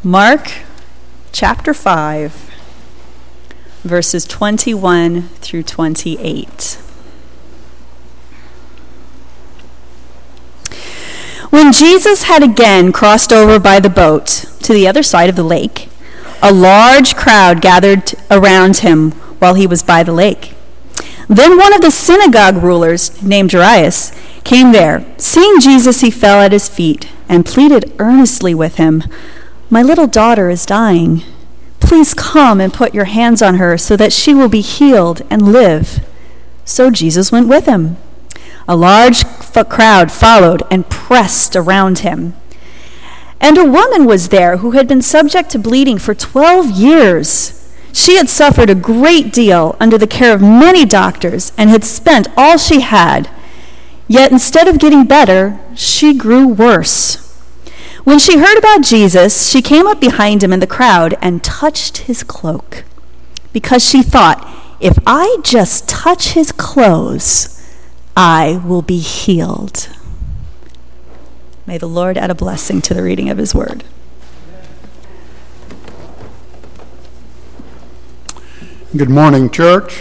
Mark chapter 5, verses 21 through 28. When Jesus had again crossed over by the boat to the other side of the lake, a large crowd gathered around him while he was by the lake. Then one of the synagogue rulers, named Jairus, came there. Seeing Jesus, he fell at his feet and pleaded earnestly with him, "My little daughter is dying. Please come and put your hands on her so that she will be healed and live." So Jesus went with him. A large crowd followed and pressed around him. And a woman was there who had been subject to bleeding for 12 years. She had suffered a great deal under the care of many doctors and had spent all she had. Yet instead of getting better, she grew worse. When she heard about Jesus, she came up behind him in the crowd and touched his cloak, because she thought, "If I just touch his clothes, I will be healed." May the Lord add a blessing to the reading of his word. Good morning, church.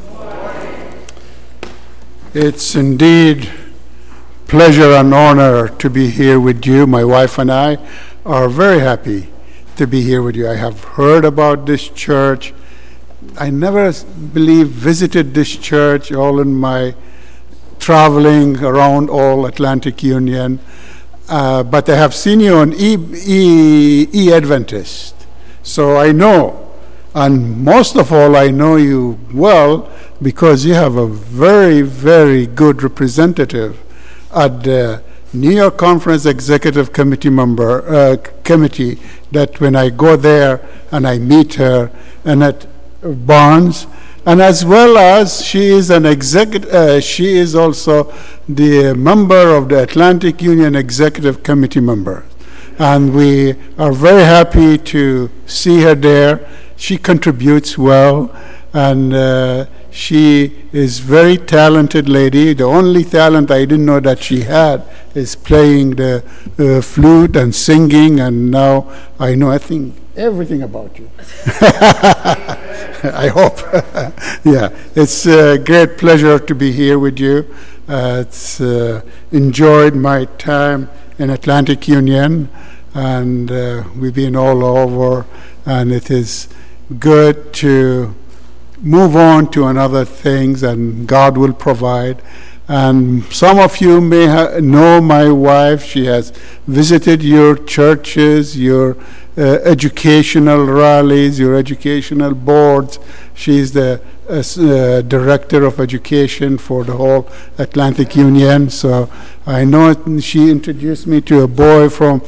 It's indeed pleasure and honor to be here with you. My wife and I are very happy to be here with you. I have heard about this church. I never visited this church all in my traveling around all Atlantic Union, but I have seen you on E-Adventist. So I know, and most of all, I know you well because you have a very, very good representative at the New York Conference Executive Committee committee, that when I go there and I meet her, and at Barnes, and as well as she is she is also the member of the Atlantic Union Executive Committee member, and we are very happy to see her there. She contributes well, and she is very talented lady. The only talent I didn't know that she had is playing the flute and singing, and now I know, I think, everything about you. I hope. Yeah, it's a great pleasure to be here with you. It's enjoyed my time in Atlantic Union, and we've been all over, and it is good to move on to another things, and God will provide. And some of you may know my wife. She has visited your churches, your educational rallies, your educational boards. She's the director of education for the whole Atlantic Union. So I know she introduced me to a boy from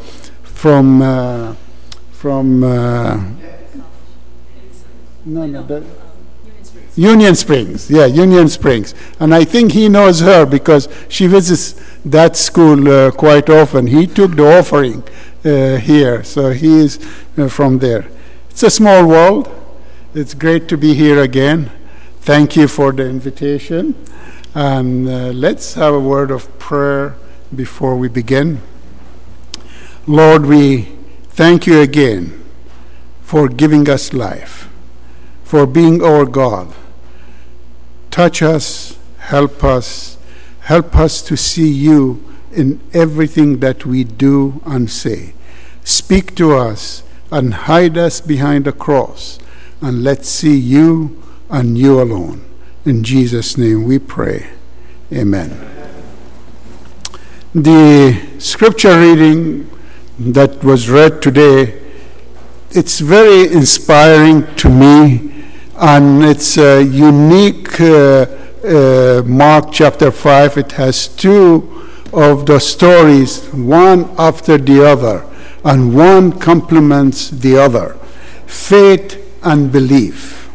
Union Springs. Yeah, Union Springs. And I think he knows her because she visits that school quite often. He took the offering here, so he is from there. It's a small world. It's great to be here again. Thank you for the invitation. And let's have a word of prayer before we begin. Lord, we thank you again for giving us life, for being our God. Touch us, help us to see you in everything that we do and say. Speak to us and hide us behind the cross, and let's see you and you alone. In Jesus' name we pray. Amen. The scripture reading that was read today, it's very inspiring to me. And it's a unique Mark chapter 5. It has two of the stories, one after the other, and one complements the other. Faith and belief.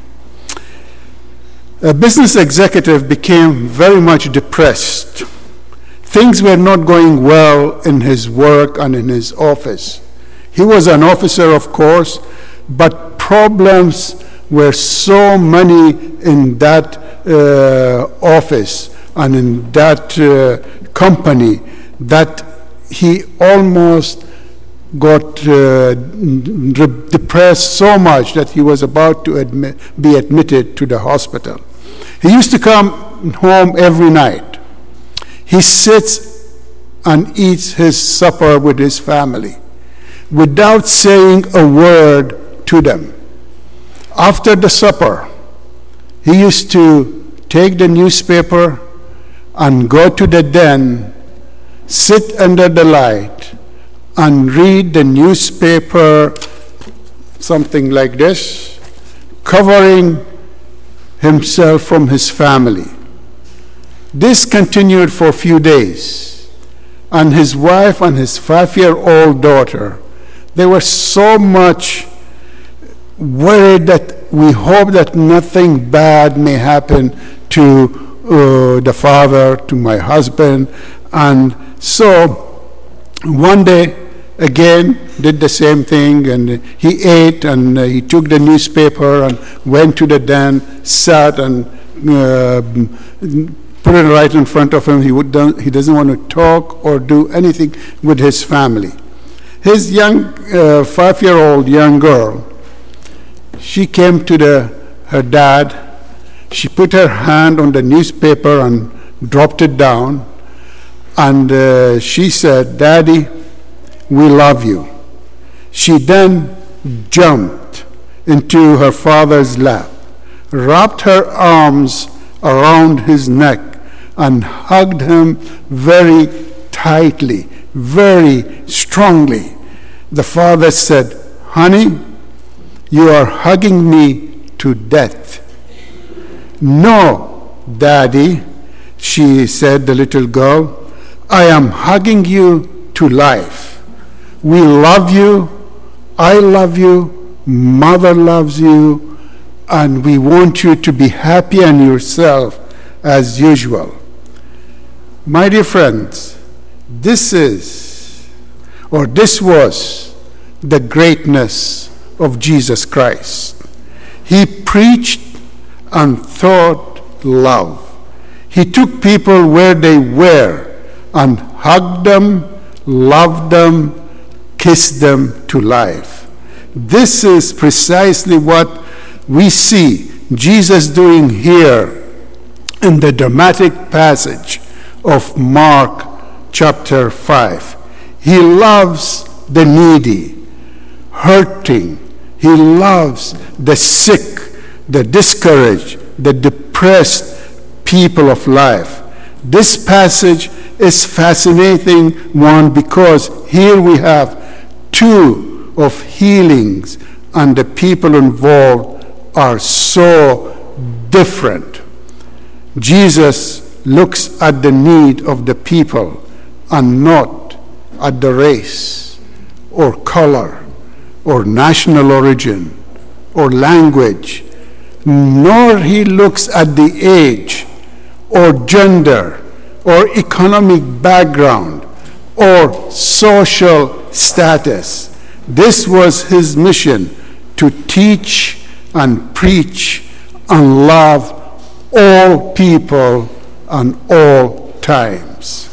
A business executive became very much depressed. Things were not going well in his work and in his office. He was an officer, of course, but problems were so many in that office and in that company that he almost got depressed so much that he was about to be admitted to the hospital. He used to come home every night. He sits and eats his supper with his family without saying a word to them. After the supper, he used to take the newspaper and go to the den, sit under the light, and read the newspaper, something like this, covering himself from his family. This continued for a few days, and his wife and his 5-year-old daughter, they were so much worried that we hope that nothing bad may happen to the father, to my husband. And so one day, again, did the same thing, and he ate, and he took the newspaper and went to the den, sat and put it right in front of him. He doesn't want to talk or do anything with his family. His young 5-year-old young girl, she came to her dad. She put her hand on the newspaper and dropped it down, and she said, "Daddy, we love you." She then jumped into her father's lap, wrapped her arms around his neck, and hugged him very tightly, very strongly. The father said, "Honey, you are hugging me to death." "No, Daddy," she said, the little girl, "I am hugging you to life. We love you, I love you, Mother loves you, and we want you to be happy and yourself as usual." My dear friends, this was the greatness of Jesus Christ. He preached and taught love. He took people where they were and hugged them, loved them, kissed them to life. This is precisely what we see Jesus doing here in the dramatic passage of Mark chapter 5. He loves the needy, hurting. He loves the sick, the discouraged, the depressed people of life. This passage is fascinating one because here we have two of healings, and the people involved are so different. Jesus looks at the need of the people and not at the race or color or national origin or language, nor he looks at the age or gender or economic background or social status. This was his mission, to teach and preach and love all people and all times.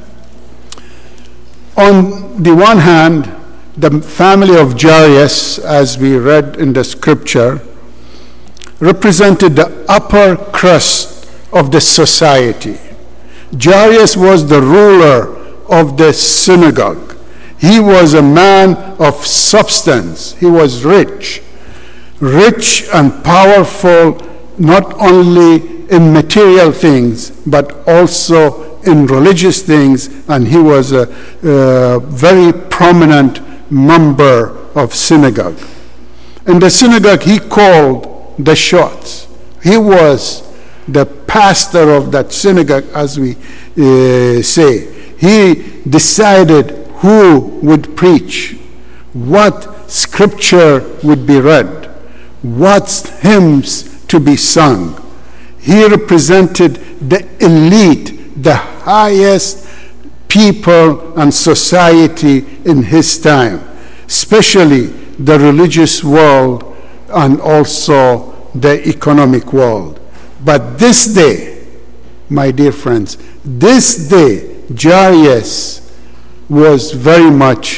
On the one hand, the family of Jairus, as we read in the scripture, represented the upper crust of the society. Jairus was the ruler of the synagogue. He was a man of substance. He was rich and powerful, not only in material things, but also in religious things, and he was a very prominent member of synagogue. In the synagogue, he called the shots. He was the pastor of that synagogue, as we say. He decided who would preach, what scripture would be read, what hymns to be sung. He represented the elite, the highest people and society in his time, especially the religious world and also the economic world. But this day, my dear friends, this day, Jairus was very much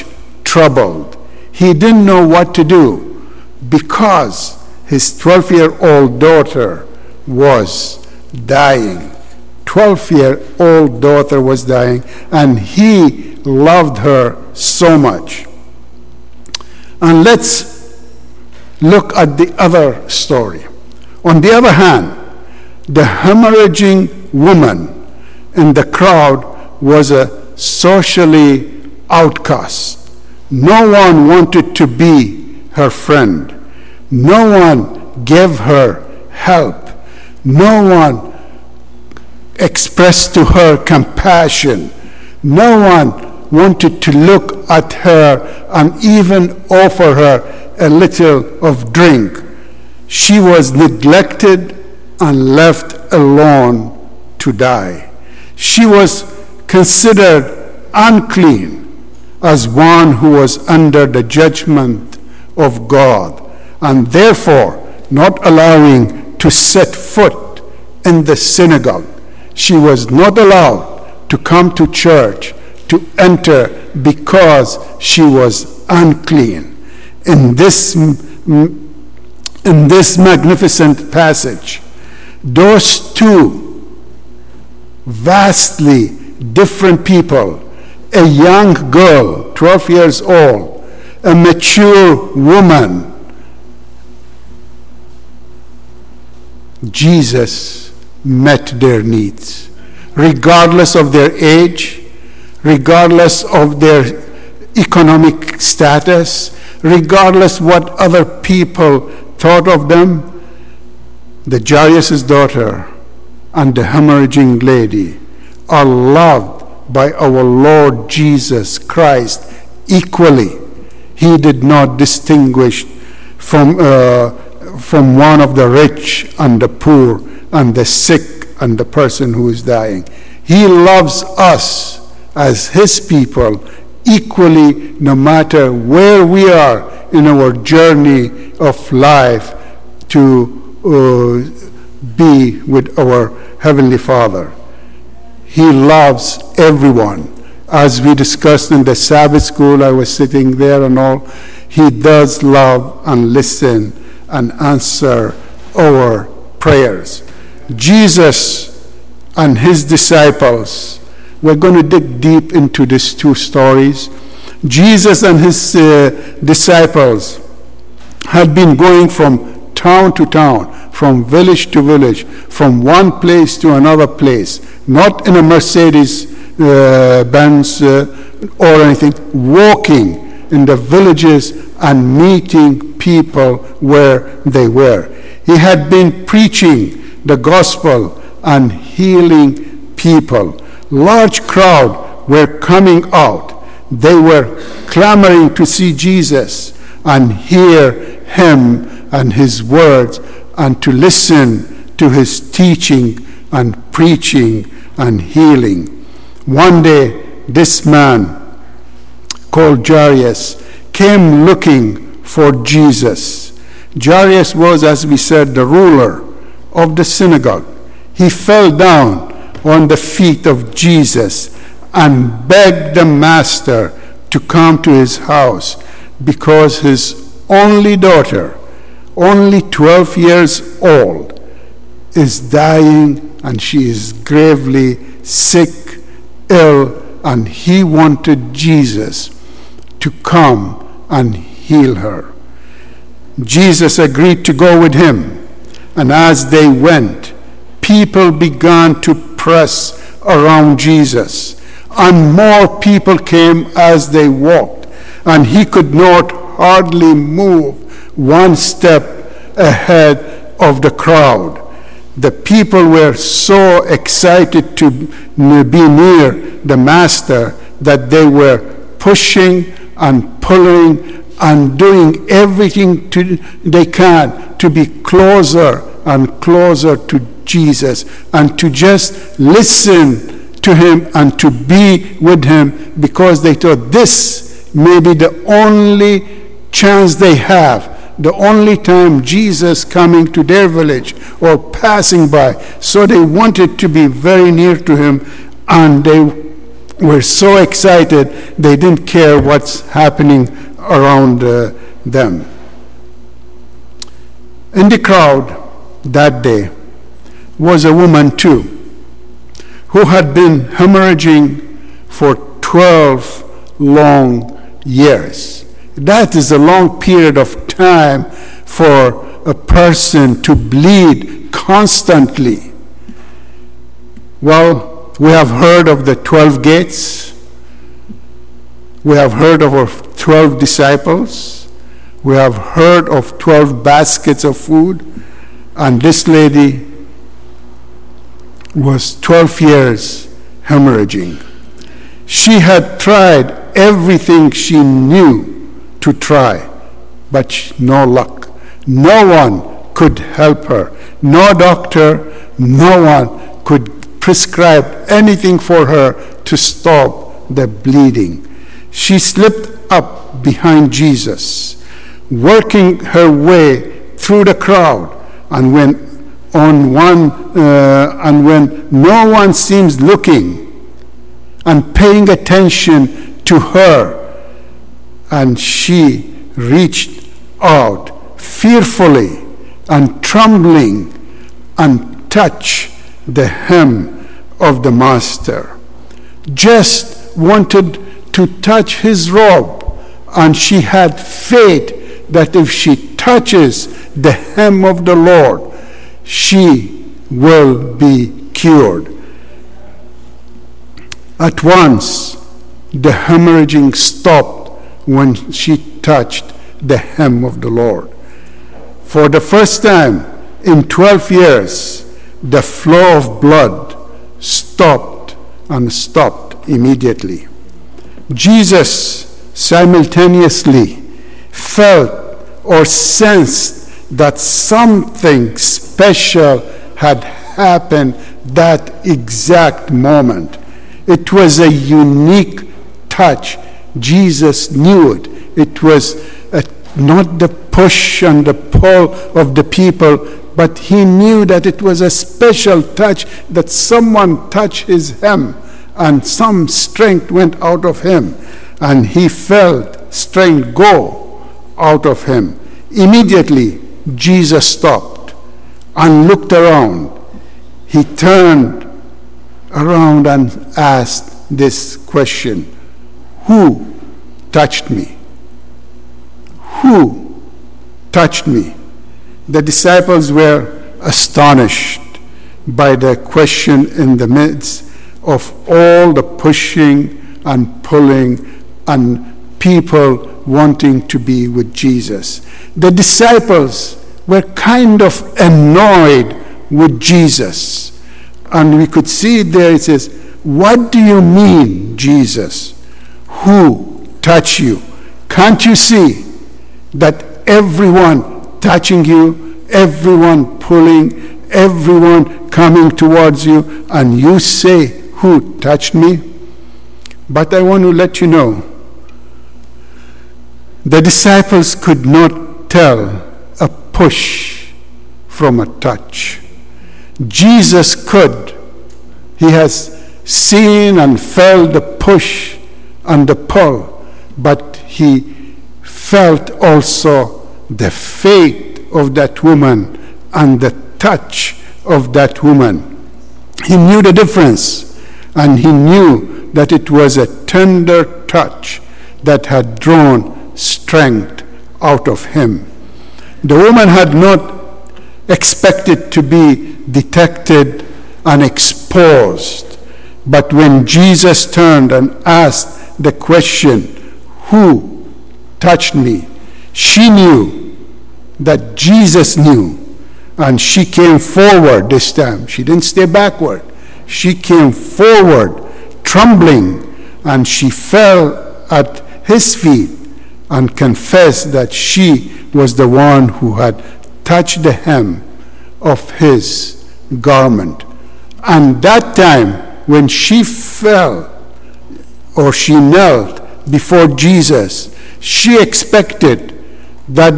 troubled. He didn't know what to do because his 12-year-old daughter was dying. 12-year-old daughter was dying, and he loved her so much. And let's look at the other story. On the other hand, the hemorrhaging woman in the crowd was a socially outcast. No one wanted to be her friend. No one gave her help. No one expressed to her compassion. No one wanted to look at her and even offer her a little of drink. She was neglected and left alone to die. She was considered unclean as one who was under the judgment of God, and therefore not allowing to set foot in the synagogue. She was not allowed to come to church, to enter, because she was unclean. In this magnificent passage, those two vastly different people, a young girl, 12 years old, a mature woman, Jesus met their needs, regardless of their age, regardless of their economic status, regardless what other people thought of them. The Jairus' daughter and the hemorrhaging lady are loved by our Lord Jesus Christ equally. He did not distinguish from one of the rich and the poor and the sick and the person who is dying. He loves us as his people equally, no matter where we are in our journey of life to be with our Heavenly Father. He loves everyone. As we discussed in the Sabbath school, I was sitting there and all, he does love and listen and answer our prayers. Jesus and his disciples, we're going to dig deep into these two stories. Jesus and his disciples had been going from town to town, from village to village, from one place to another place, not in a Mercedes Benz or anything, walking in the villages and meeting people where they were. He had been preaching the gospel and healing people. Large crowd were coming out. They were clamoring to see Jesus and hear him and his words and to listen to his teaching and preaching and healing. One day, this man called Jairus came looking for Jesus. Jairus was, as we said, the ruler of the synagogue. He fell down on the feet of Jesus and begged the master to come to his house because his only daughter, only 12 years old, is dying and she is gravely sick, ill, and he wanted Jesus to come and heal her. Jesus agreed to go with him, and as they went, people began to press around Jesus, and more people came as they walked, and he could not hardly move one step ahead of the crowd. The people were so excited to be near the master that they were pushing and pulling and doing everything they can to be closer and closer to Jesus and to just listen to him and to be with him, because they thought this may be the only chance they have, the only time Jesus coming to their village or passing by. So they wanted to be very near to him, and they were so excited they didn't care what's happening around them. In the crowd that day was a woman too, who had been hemorrhaging for 12 long years. That is a long period of time for a person to bleed constantly. Well, we have heard of the 12 gates. We have heard of our 12 disciples. We have heard of 12 baskets of food. And this lady was 12 years hemorrhaging. She had tried everything she knew to try, but no luck. No one could help her. No doctor, no one could prescribe anything for her to stop the bleeding. She slipped up behind Jesus, working her way through the crowd, and when no one seems looking and paying attention to her, and she reached out fearfully and trembling and touched the hem of the Master. Just wanted to touch his robe, and she had faith that if she touches the hem of the Lord, she will be cured. At once, the hemorrhaging stopped when she touched the hem of the Lord. For the first time in 12 years, the flow of blood stopped immediately. Jesus simultaneously felt or sensed that something special had happened that exact moment. It was a unique touch. Jesus knew it. It was not the push and the pull of the people, but he knew that it was a special touch, that someone touched his hem and some strength went out of him, and he felt strength go out of him. Immediately, Jesus stopped and looked around. He turned around and asked this question: who touched me? Who touched me? The disciples were astonished by the question in the midst of all the pushing and pulling and people wanting to be with Jesus. The disciples were kind of annoyed with Jesus. And we could see it there. It says, "What do you mean, Jesus? Who touched you? Can't you see that everyone touching you, everyone pulling, everyone coming towards you, and you say, 'Who touched me?'" But I want to let you know, the disciples could not tell a push from a touch. Jesus could. He has seen and felt the push and the pull, but he felt also the faith of that woman and the touch of that woman. He knew the difference, and he knew that it was a tender touch that had drawn strength out of him. The woman had not expected to be detected and exposed, but when Jesus turned and asked the question, "Who touched me?" she knew that Jesus knew, and she came forward this time. She didn't stay backward. She came forward, trembling, and she fell at his feet and confessed that she was the one who had touched the hem of his garment. And that time, when she fell or she knelt before Jesus, she expected that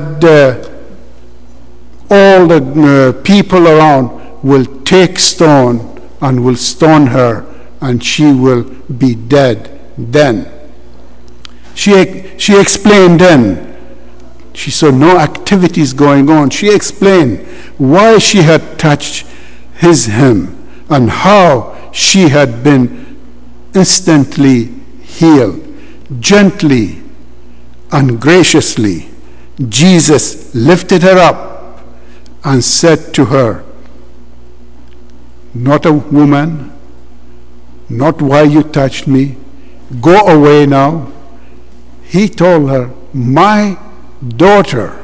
all the people around will take stone and will stone her and she will be dead then. She explained then. She saw no activities going on. She explained why she had touched his hem and how she had been instantly healed. Gently and graciously, Jesus lifted her up and said to her, "Not a woman, not why you touched me. Go away now." He told her, "My daughter."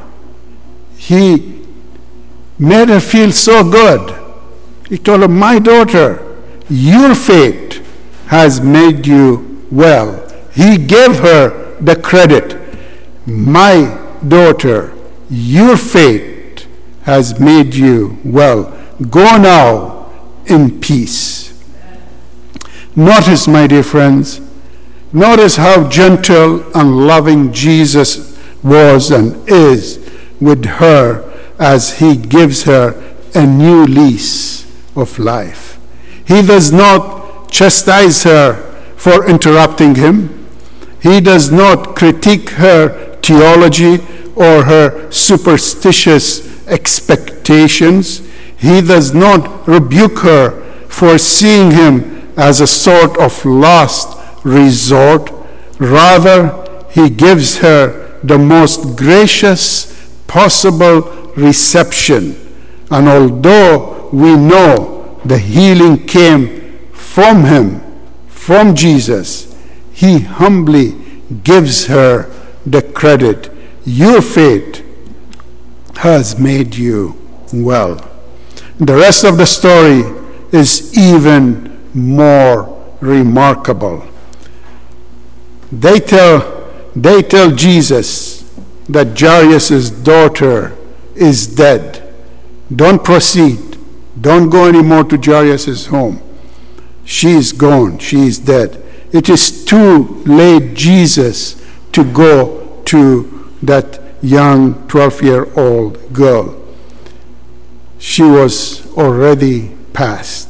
He made her feel so good. He told her, "My daughter, your faith has made you well." He gave her the credit. "My daughter, your faith has made you well. Go now in peace." Notice, my dear friends, notice how gentle and loving Jesus was and is with her as he gives her a new lease of life. He does not chastise her for interrupting him. He does not critique her theology or her superstitious expectations. He does not rebuke her for seeing him as a sort of last resort. Rather, he gives her the most gracious possible reception. And although we know the healing came from him, from Jesus, he humbly gives her the credit. Your faith has made you well. The rest of the story is even more remarkable. They tell Jesus that Jairus' daughter is dead. Don't proceed. Don't go anymore to Jairus' home. She is gone. She is dead. It is too late, Jesus, to go to that young 12-year-old girl. She was already past.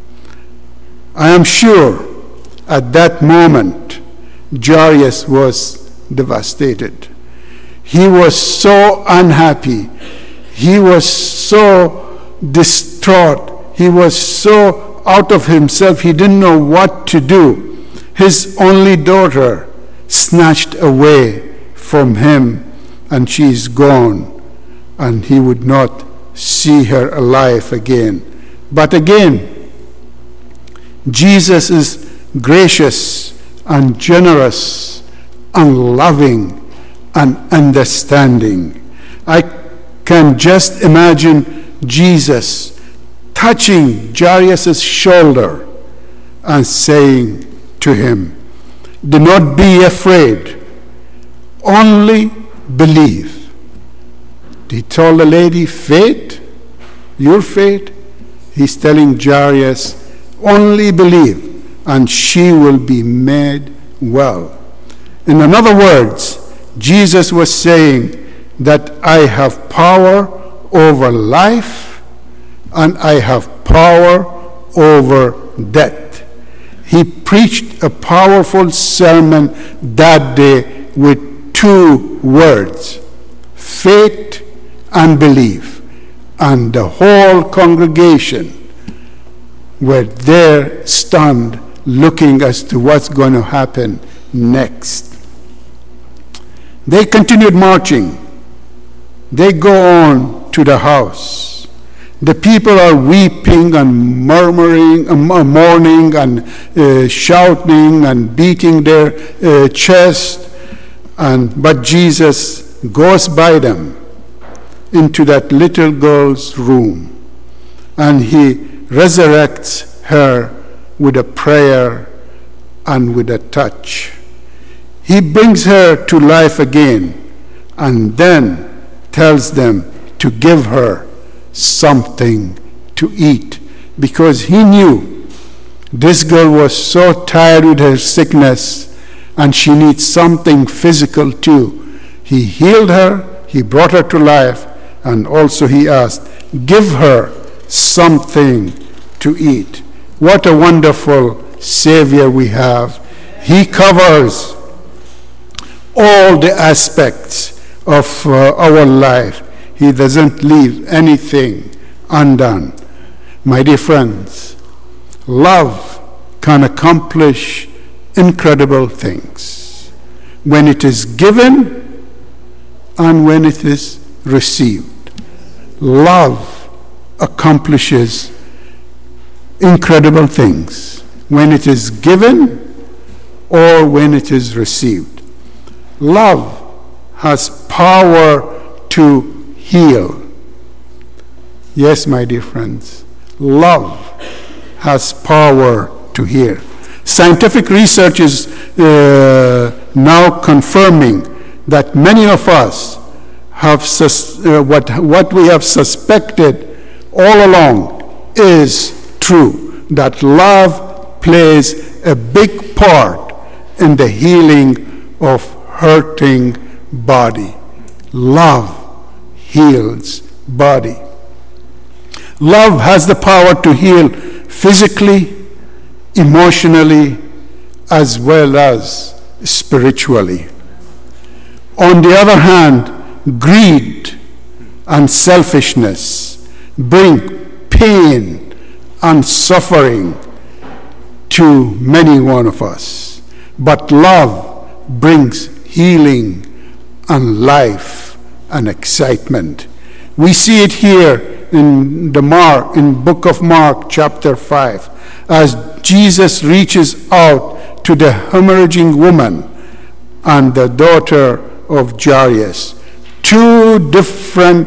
I am sure at that moment, Jairus was devastated. He was so unhappy. He was so distraught. He was so out of himself. He didn't know what to do. His only daughter snatched away from him, and she is gone, and he would not see her alive again. But again, Jesus is gracious and generous and loving and understanding. I can just imagine Jesus touching Jairus' shoulder and saying to him, "Do not be afraid, only believe." He told the lady, "Faith, your faith." He's telling Jairus, "Only believe, and she will be made well." In other words, Jesus was saying that I have power over life and I have power over death. He preached a powerful sermon that day with two words, faith and belief. And the whole congregation were there stunned, looking as to what's going to happen next. They continued marching. They go on to the house. The people are weeping and murmuring, mourning and shouting and beating their chest. But Jesus goes by them into that little girl's room, and he resurrects her with a prayer and with a touch. He brings her to life again, and then tells them to give her something to eat, because he knew this girl was so tired with her sickness and she needs something physical too. He healed her, he brought her to life, and also he asked, give her something to eat. What a wonderful Savior we have. He covers all the aspects of our life. He doesn't leave anything undone. My dear friends, love can accomplish incredible things when it is given and when it is received. Love accomplishes incredible things when it is given or when it is received. Love has power to heal. Yes, my dear friends, love has power to heal. Scientific research is now confirming that many of us have what we have suspected all along is true, that love plays a big part in the healing of hurting body. Love heals body. Love has the power to heal physically, emotionally, as well as spiritually. On the other hand, greed and selfishness bring pain and suffering to many one of us. But love brings healing and life and excitement. We see it here in book of Mark, chapter 5, as Jesus reaches out to the hemorrhaging woman and the daughter of Jairus. Two different,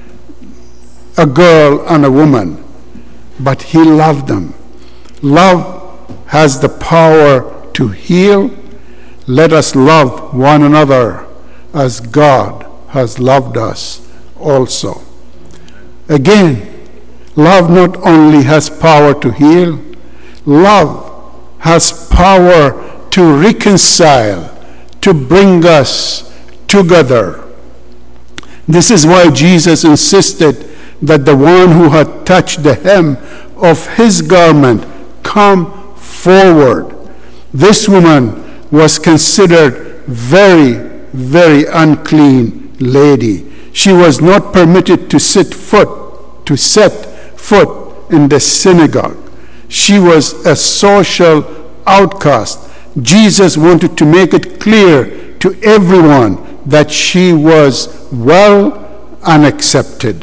a girl and a woman, but he loved them. Love has the power to heal. Let us love one another as God has loved us also. Again, love not only has power to heal, love has power to reconcile, to bring us together. This is why Jesus insisted that the one who had touched the hem of his garment come forward. This woman was considered very, very unclean lady. She was not permitted to set foot in the synagogue. She was a social outcast. Jesus wanted to make it clear to everyone that she was well and accepted.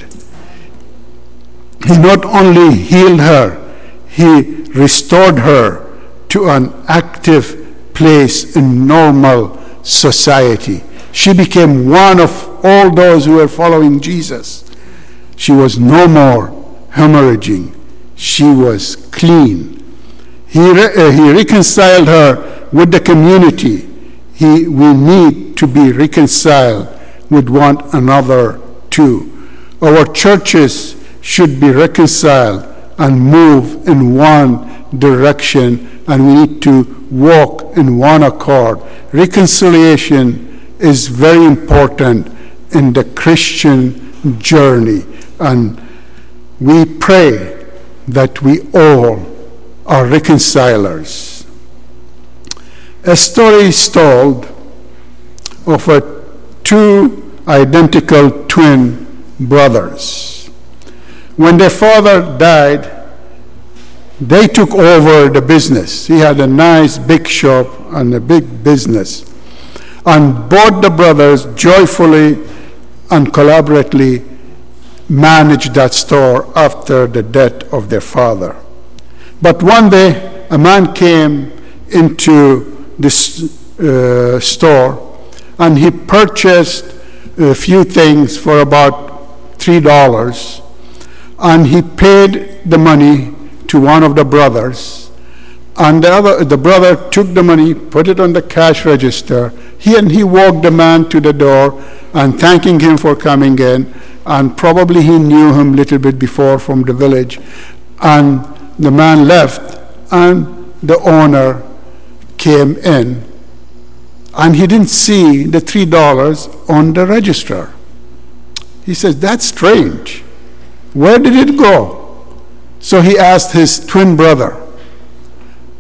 He not only healed her, he restored her to an active place in normal society. She became one of all those who were following Jesus. She was no more hemorrhaging. She was clean. He reconciled her with the community. We need to be reconciled with one another too. Our churches should be reconciled and move in one direction, and we need to walk in one accord. Reconciliation is very important in the Christian journey, and we pray that we all are reconcilers. A story is told of two identical twin brothers. When their father died, they took over the business. He had a nice big shop and a big business. And both the brothers joyfully and collaboratively managed that store after the death of their father. But one day, a man came into this store and he purchased a few things for about $3, and he paid the money to one of the brothers, and the brother took the money, put it on the cash register. He walked the man to the door and thanking him for coming in, and probably he knew him a little bit before from the village. And the man left, and the owner came in, and he didn't see the $3 on the register. He says, "That's strange. Where did it go?" So he asked his twin brother,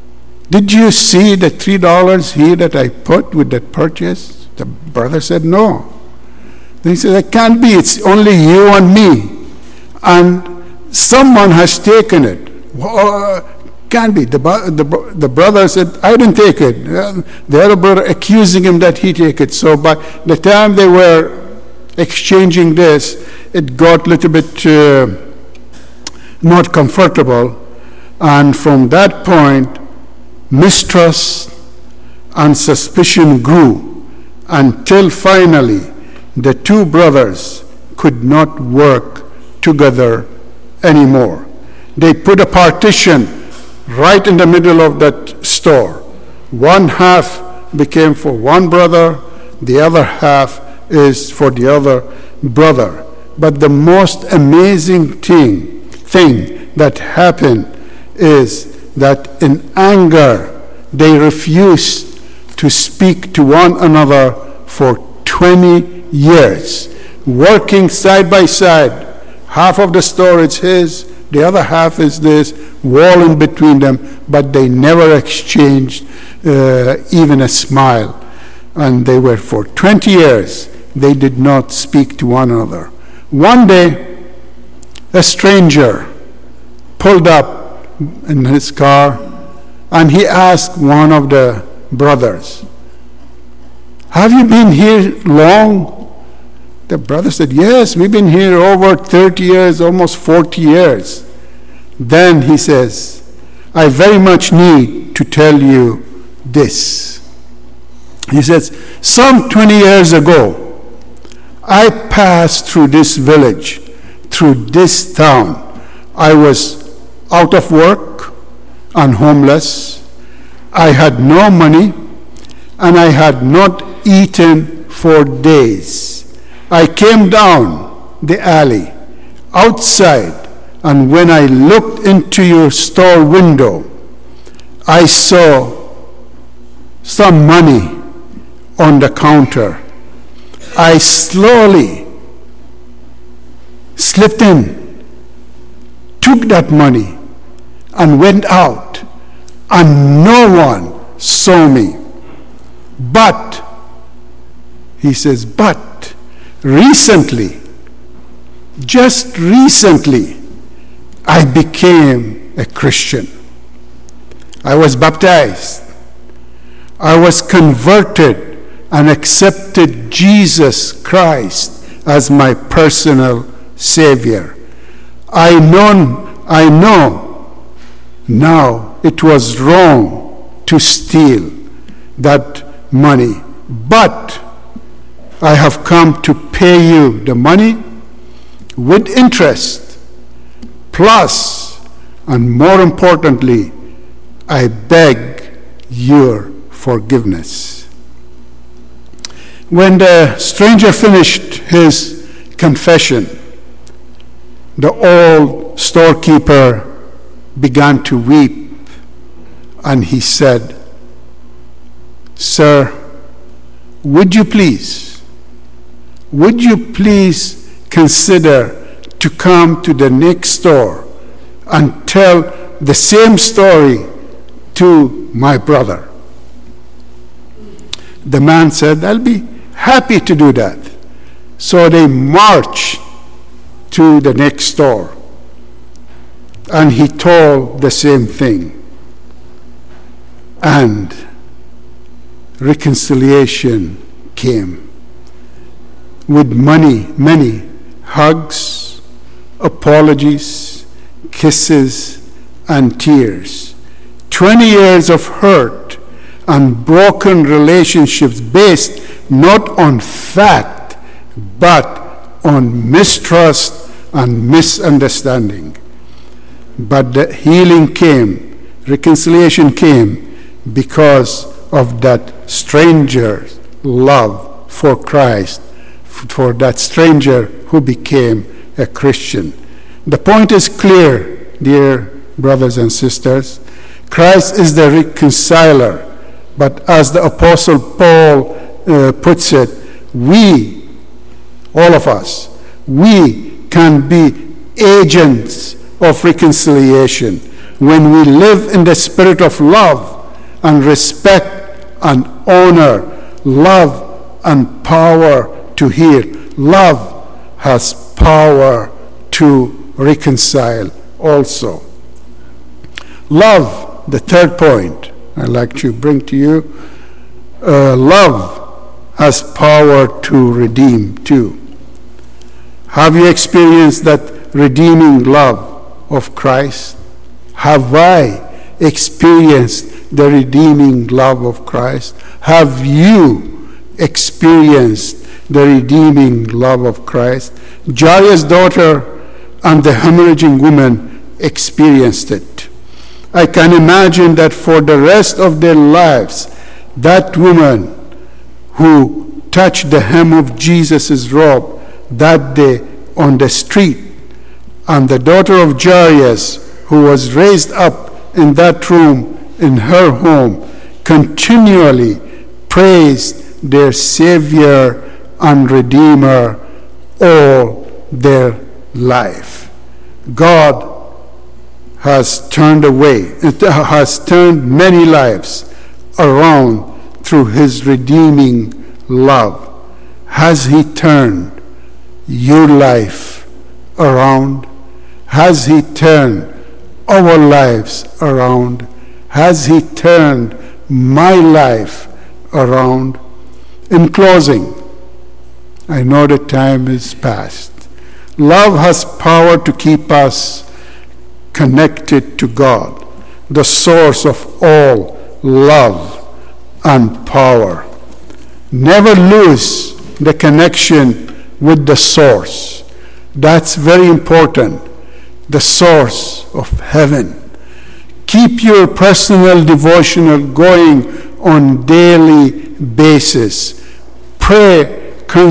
did you see the $3 here that I put with that purchase? The brother said, no. Then he said, that can't be. It's only you and me. And someone has taken it. Can't be. The brother said, I didn't take it. The other brother accusing him that he take it. So by the time they were exchanging this, it got a little bit not comfortable. And from that point, mistrust and suspicion grew until finally the two brothers could not work together anymore. They put a partition right in the middle of that store. One half became for one brother, the other half is for the other brother. But the most amazing thing that happened is that in anger they refused to speak to one another for 20 years, working side by side. Half of the store is his, the other half is this, wall in between them, but they never exchanged even a smile. And they were for 20 years, they did not speak to one another. One day, a stranger pulled up in his car, and he asked one of the brothers, have you been here long? The brother said, yes, we've been here over 30 years, almost 40 years. Then he says, I very much need to tell you this. He says, some 20 years ago, I passed through this village, through this town. I was out of work and homeless. I had no money, and I had not eaten for days. I came down the alley outside, and when I looked into your store window, I saw some money on the counter. I slowly slipped in, took that money, and went out, and no one saw me. But, he says, but recently, just recently, I became a Christian. I was baptized. I was converted and accepted Jesus Christ as my personal Savior. I know now it was wrong to steal that money, but I have come to pay you the money with interest, plus, and more importantly, I beg your forgiveness. When the stranger finished his confession, the old storekeeper began to weep, and he said, Sir, would you please consider to come to the next store and tell the same story to my brother? The man said, I'll be happy to do that. So they marched to the next store, and he told the same thing. And reconciliation came with many hugs, apologies, kisses, and tears. 20 years of hurt and broken relationships based not on fact, but on mistrust and misunderstanding. But the healing came, reconciliation came, because of that stranger's love for Christ, for that stranger who became a Christian. The point is clear, dear brothers and sisters. Christ is the reconciler, but as the Apostle Paul puts it, we, all of us, we can be agents of reconciliation when we live in the spirit of love and respect and honor, love and power to heal. Love has power to reconcile also. Love, the third point I'd like to bring to you, love has power to redeem too. Have you experienced that redeeming love of Christ? Have I experienced the redeeming love of Christ? Have you experienced the redeeming love of Christ? Jairus' daughter and the hemorrhaging woman experienced it. I can imagine that for the rest of their lives, that woman who touched the hem of Jesus' robe that day on the street, and the daughter of Jairus, who was raised up in that room in her home, continually praised their Savior and Redeemer all their life. God has turned many lives around through his redeeming love. Has he turned your life around? Has he turned our lives around? Has he turned my life around? In closing, I know the time is past. Love has power to keep us connected to God, the source of all love and power. Never lose the connection with the source. That's very important. The source of heaven. Keep your personal devotional going on daily basis. Pray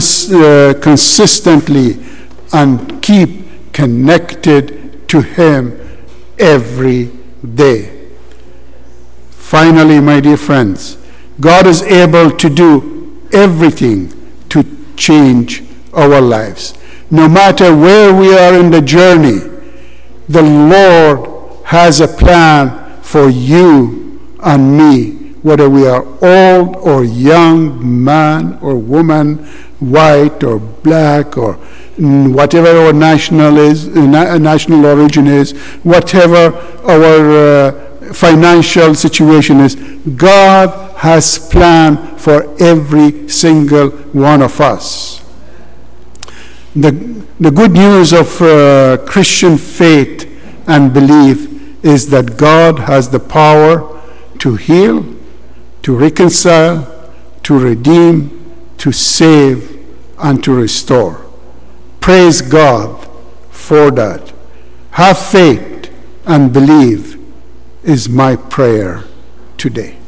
consistently and keep connected to him every day. Finally, my dear friends, God is able to do everything to change our lives. No matter where we are in the journey, the Lord has a plan for you and me, whether we are old or young, man or woman, white or black, or whatever our national origin is, whatever our financial situation is. God has planned for every single one of us. The good news of Christian faith and belief is that God has the power to heal, to reconcile, to redeem, to save, and to restore. Praise God for that. Have faith and believe is my prayer today.